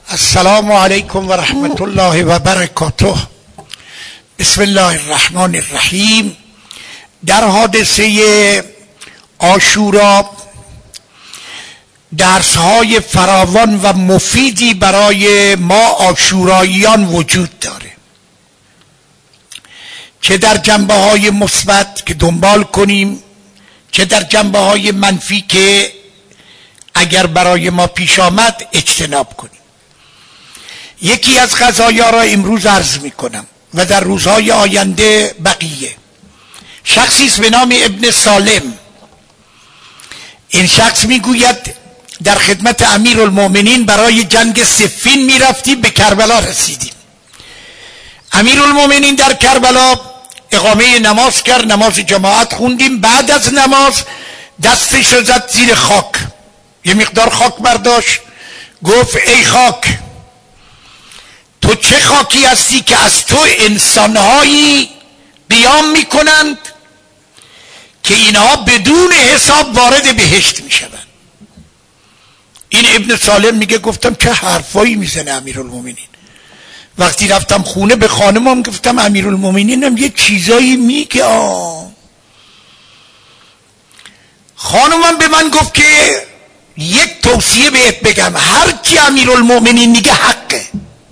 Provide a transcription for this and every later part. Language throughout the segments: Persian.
السلام علیکم و رحمت الله و برکاته. بسم الله الرحمن الرحیم. در حادثه عاشورا درس‌های فراوان و مفیدی برای ما عاشوراییان وجود داره، چه در جنبه‌های مثبت که دنبال کنیم، چه در جنبه‌های منفی که اگر برای ما پیش آمد اجتناب کنیم. یکی از قضایا را امروز عرض می کنم و در روزهای آینده بقیه. شخصی است به نام ابن سالم. این شخص می گوید در خدمت امیرالمؤمنین برای جنگ صفین می رفتیم، به کربلا رسیدیم. امیرالمؤمنین در کربلا اقامه نماز کرد، نماز جماعت خوندیم. بعد از نماز دستش رو زد زیر خاک، یه مقدار خاک برداشت، گفت ای خاک، تو چه خاکی هستی که از تو انسانهایی قیام میکنند که اینها بدون حساب وارد بهشت میشوند. این ابن سالم میگه گفتم چه حرفایی میزنه امیرالمؤمنین. وقتی رفتم خونه به خانمم گفتم امیرالمؤمنینم یه چیزایی میگه. خانمم به من گفت که یک توصیه بهت بگم، هر کی امیرالمؤمنین میگه حقه.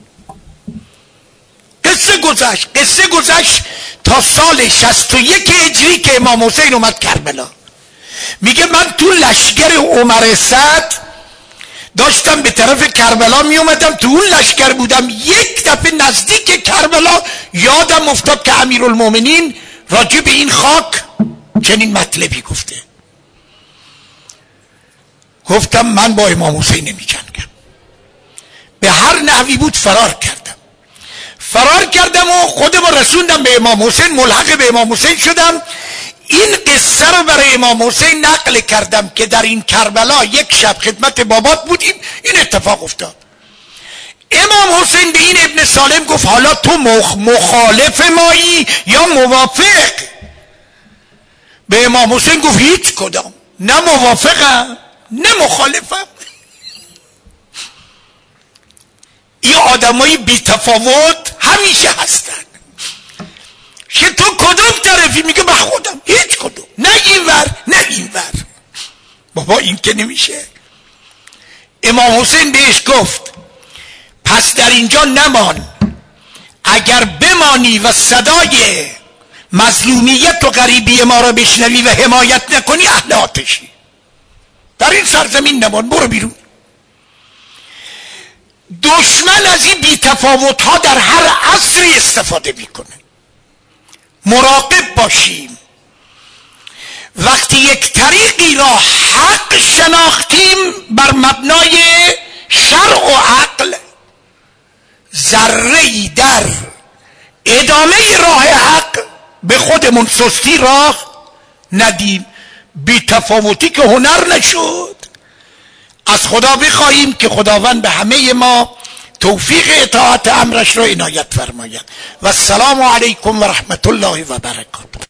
قصه گذشت تا سال 61 هجری که امام حسین اومد کربلا. میگه من تو لشکر عمر سعد داشتم به طرف کربلا می اومدم، تو اون لشکر بودم. یک دفعه نزدیک کربلا یادم افتاد که امیرالمؤمنین راجع به این خاک چنین مطلبی گفته. گفتم من با امام حسین نمی جنگم. به هر نحوی بود فرار کردم و خودم رسوندم به امام حسین، ملحق به امام حسین شدم. این قصه رو برای امام حسین نقل کردم که در این کربلا یک شب خدمت بابات بودیم، این اتفاق افتاد. امام حسین به این ابن سالم گفت حالا تو مخالف مایی یا موافق؟ به امام حسین گفت هیچ کدام، نه موافقم نه مخالفم. این آدمای بی تفاوت همیشه هستن. که تو کدوم طرفی؟ میگه من خودم هیچ کدوم، نه این ور نه این ور. بابا این که نمیشه. امام حسین بهش گفت پس در اینجا نمان، اگر بمانی و صدای مظلومیت و غریبی ما را بشنوی و حمایت نکنی اهل آتشی. در این سرزمین نمان، برو بیرون. دشمن از این بی‌تفاوت ها در هر عصری استفاده میکنه. مراقب باشیم. وقتی یک طریقی را حق شناختیم بر مبنای شرع و عقل، ذره‌ای در ادامه راه حق به خودمون سستی راه ندیم. بی‌تفاوتی که هنر نشد. از خدا بخواهیم که خداوند به همه ما توفیق اطاعت امرش را عنایت فرماید. و السلام علیکم و رحمت الله و برکاته.